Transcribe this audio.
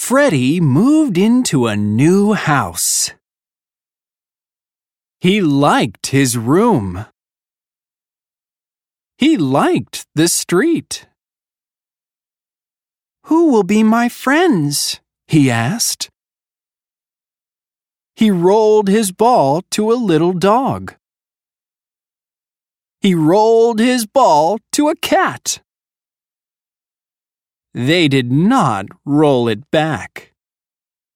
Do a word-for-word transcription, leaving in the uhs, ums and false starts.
Freddie moved into a new house. He liked his room. He liked the street. "Who will be my friends?" he asked. He rolled his ball to a little dog. He rolled his ball to a cat. They did not roll it back.